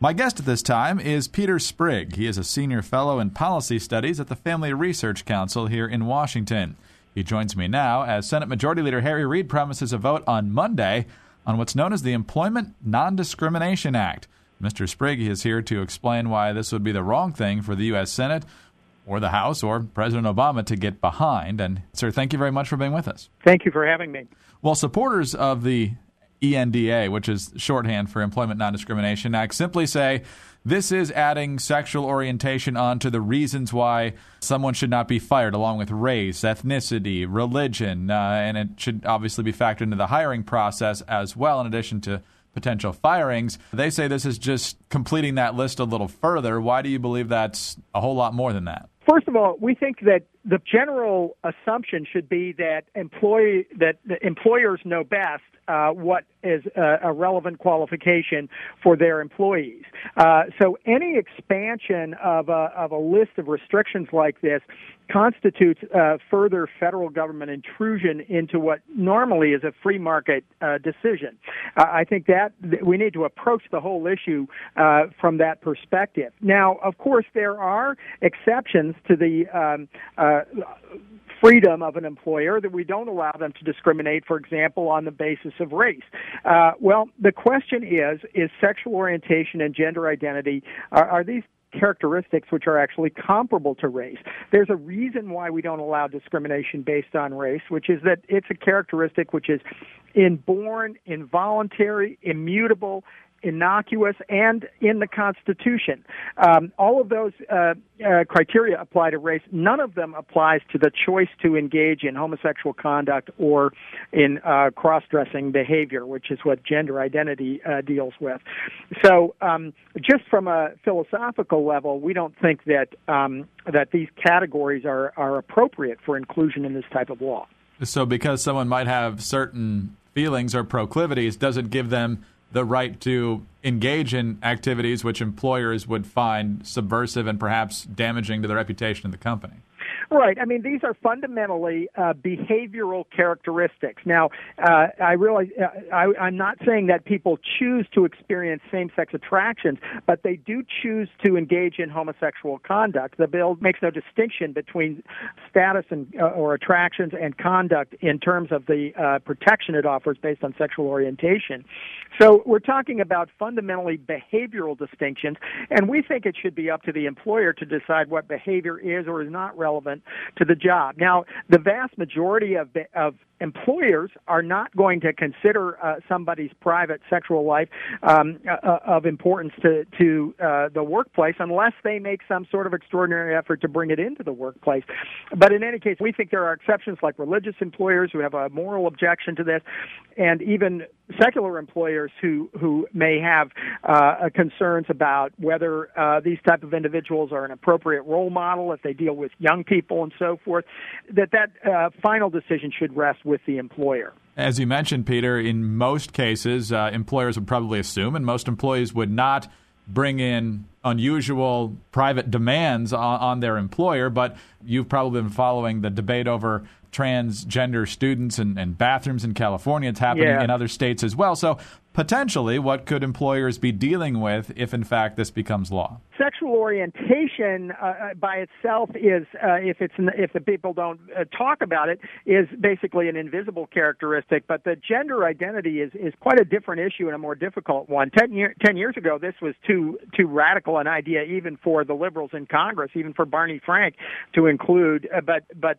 My guest at this time is Peter Sprigg. He is a senior fellow in policy studies at the Family Research Council here in Washington. He joins me now as Senate Majority Leader Harry Reid promises a vote on Monday on what's known as the Employment Non-Discrimination Act. Mr. Sprigg is here to explain why this would be the wrong thing for the U.S. Senate or the House or President Obama to get behind. And, sir, thank you very much for being with us. Thank you for having me. Well, supporters of the ENDA, which is shorthand for Employment Non-Discrimination Act, simply say this is adding sexual orientation onto the reasons why someone should not be fired, along with race, ethnicity, religion, and it should obviously be factored into the hiring process as well, in addition to potential firings. They say this is just completing that list a little further. Why do you believe that's a whole lot more than that? First of all, we think that the general assumption should be that the employers know best what is a relevant qualification for their employees. So any expansion of a list of restrictions like this constitutes further federal government intrusion into what normally is a free market decision. I think that we need to approach the whole issue from that perspective. Now, of course, there are exceptions to the freedom of an employer, that we don't allow them to discriminate, for example, on the basis of race. Well, the question is sexual orientation and gender identity, are these characteristics which are actually comparable to race? There's a reason why we don't allow discrimination based on race, which is that it's a characteristic which is inborn, involuntary, immutable, innocuous, and in the Constitution. All of those criteria apply to race. None of them applies to the choice to engage in homosexual conduct or in cross-dressing behavior, which is what gender identity deals with. So just from a philosophical level, we don't think that that these categories are appropriate for inclusion in this type of law. So because someone might have certain feelings or proclivities doesn't give them the right to engage in activities which employers would find subversive and perhaps damaging to the reputation of the company. Right. I mean, these are fundamentally behavioral characteristics. Now, I realize I'm not saying that people choose to experience same-sex attractions, but they do choose to engage in homosexual conduct. The bill makes no distinction between status and or attractions and conduct in terms of the protection it offers based on sexual orientation. So we're talking about fundamentally behavioral distinctions, and we think it should be up to the employer to decide what behavior is or is not relevant to the job. Now, the vast majority of employers are not going to consider somebody's private sexual life of importance to the workplace unless they make some sort of extraordinary effort to bring it into the workplace. But in any case, we think there are exceptions like religious employers who have a moral objection to this, and even secular employers who may have concerns about whether these type of individuals are an appropriate role model if they deal with young people and so forth, that final decision should rest with the employer. As you mentioned, Peter, in most cases, employers would probably assume, and most employees would not bring in unusual private demands on their employer, but you've probably been following the debate over transgender students and bathrooms in California. It's happening in other states as well. So potentially, what could employers be dealing with if, in fact, this becomes law? Sexual orientation by itself is, if the people don't talk about it, is basically an invisible characteristic. But the gender identity is quite a different issue and a more difficult one. 10 years ago, this was too radical an idea even for the liberals in Congress, even for Barney Frank to include. But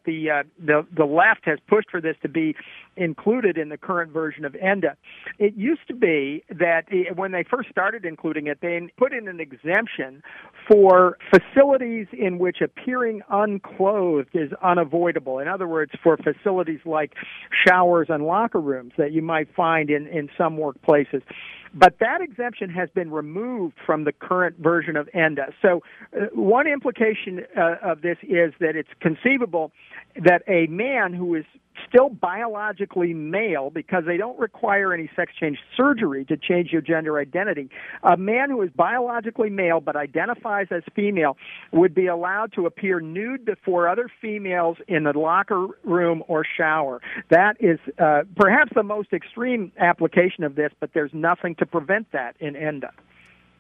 the left has pushed for this to be included in the current version of ENDA. It used to be that when they first started including it, they put in an exemption for facilities in which appearing unclothed is unavoidable. In other words, for facilities like showers and locker rooms that you might find in some workplaces. But that exemption has been removed from the current version of ENDA. So one implication of this is that it's conceivable that a man who is still biologically male, because they don't require any sex change surgery to change your gender identity, a man who is biologically male but identifies as female would be allowed to appear nude before other females in the locker room or shower. That is perhaps the most extreme application of this, but there's nothing to prevent that in ENDA.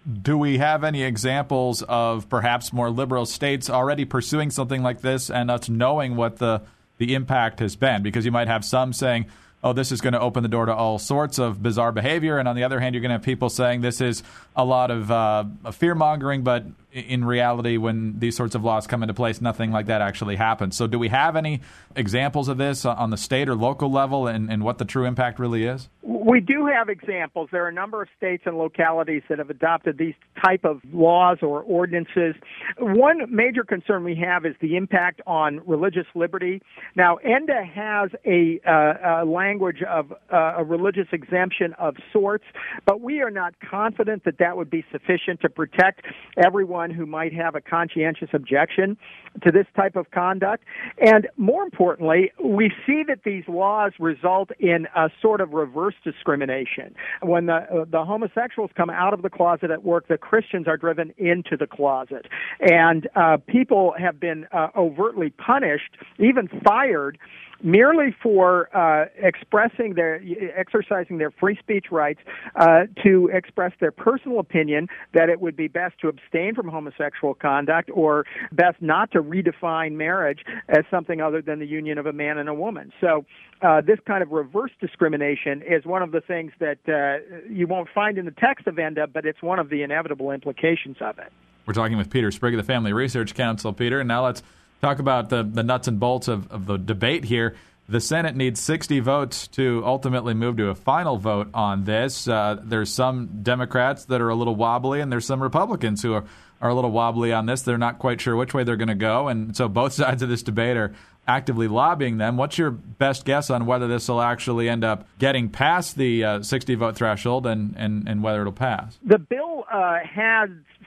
Do we have any examples of perhaps more liberal states already pursuing something like this and us knowing what the impact has been? Because you might have some saying, oh, this is going to open the door to all sorts of bizarre behavior. And on the other hand, you're going to have people saying this is a lot of fear-mongering, but in reality, when these sorts of laws come into place, nothing like that actually happens. So do we have any examples of this on the state or local level and what the true impact really is? We do have examples. There are a number of states and localities that have adopted these type of laws or ordinances. One major concern we have is the impact on religious liberty. Now, ENDA has a language of a religious exemption of sorts, but we are not confident that that would be sufficient to protect everyone who might have a conscientious objection to this type of conduct. And more importantly, we see that these laws result in a sort of reverse discrimination. When the homosexuals come out of the closet at work, the Christians are driven into the closet. And people have been overtly punished, even fired, merely for exercising their free speech rights to express their personal opinion that it would be best to abstain from homosexual conduct or best not to redefine marriage as something other than the union of a man and a woman. So this kind of reverse discrimination is one of the things that you won't find in the text of ENDA, but it's one of the inevitable implications of it. We're talking with Peter Sprigg of the Family Research Council. Peter, and now let's talk about the nuts and bolts of the debate here. The Senate needs 60 votes to ultimately move to a final vote on this. There's some Democrats that are a little wobbly, and there's some Republicans who are a little wobbly on this. They're not quite sure which way they're going to go, and so both sides of this debate are actively lobbying them. What's your best guess on whether this will actually end up getting past the 60-vote threshold and whether it'll pass? The bill has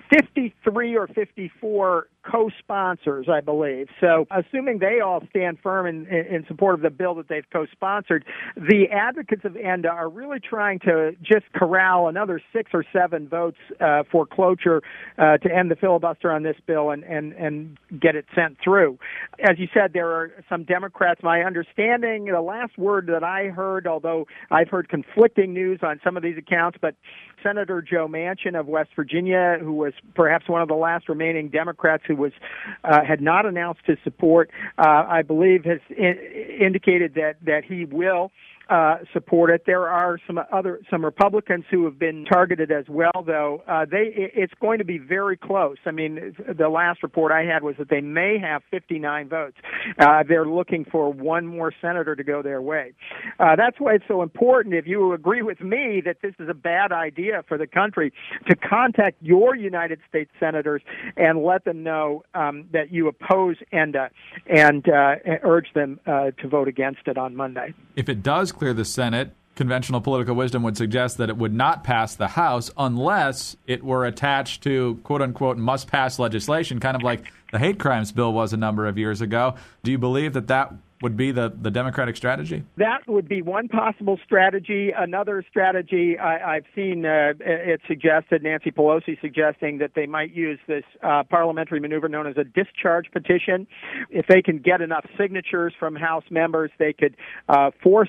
53 or 54 co-sponsors, I believe. So assuming they all stand firm in support of the bill that they've co-sponsored, the advocates of ENDA are really trying to just corral another 6 or 7 votes for cloture to end the filibuster on this bill and get it sent through. As you said, there are some Democrats. My understanding, the last word that I heard, although I've heard conflicting news on some of these accounts, but Senator Joe Manchin of West Virginia, who was perhaps one of the last remaining Democrats who had not announced his support, I believe has indicated that he will support it. There are some Republicans who have been targeted as well, though. It's going to be very close. I mean, the last report I had was that they may have 59 votes. They're looking for one more senator to go their way. That's why it's so important, if you agree with me that this is a bad idea for the country, to contact your United States senators and let them know that you oppose ENDA and urge them to vote against it on Monday. If it does clear the Senate, conventional political wisdom would suggest that it would not pass the House unless it were attached to quote-unquote must-pass legislation, kind of like the hate crimes bill was a number of years ago. Do you believe that would be the Democratic strategy? That would be one possible strategy. Another strategy I've seen it suggested, Nancy Pelosi suggesting that they might use this parliamentary maneuver known as a discharge petition. If they can get enough signatures from House members, they could force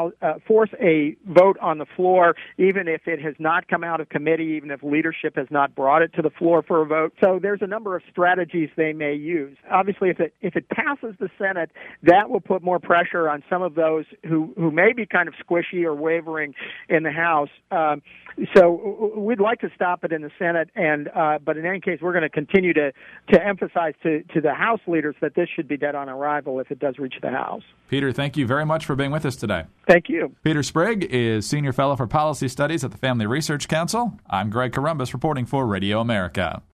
a vote on the floor, even if it has not come out of committee, even if leadership has not brought it to the floor for a vote. So there's a number of strategies they may use. Obviously, if it passes the Senate, that will put more pressure on some of those who may be kind of squishy or wavering in the House. So we'd like to stop it in the Senate, but in any case, we're going to continue to emphasize to the House leaders that this should be dead on arrival if it does reach the House. Peter, thank you very much for being with us today. Thank you. Peter Sprigg is Senior Fellow for Policy Studies at the Family Research Council. I'm Greg Corombos reporting for Radio America.